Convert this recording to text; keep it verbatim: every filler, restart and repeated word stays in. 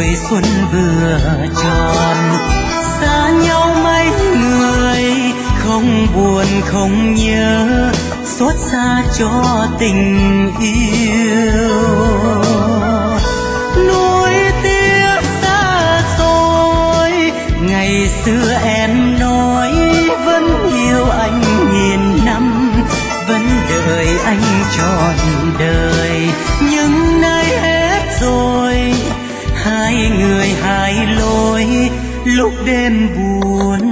tuổi xuân vừa tròn. Xa nhau mấy người không buồn không nhớ, xót xa cho tình yêu. Nuối tiếc xa xôi, ngày xưa em nói vẫn yêu anh nghìn năm, vẫn đợi anh trọn đời, nhưng nay hết rồi. Hai người hai lối, lúc đêm buồn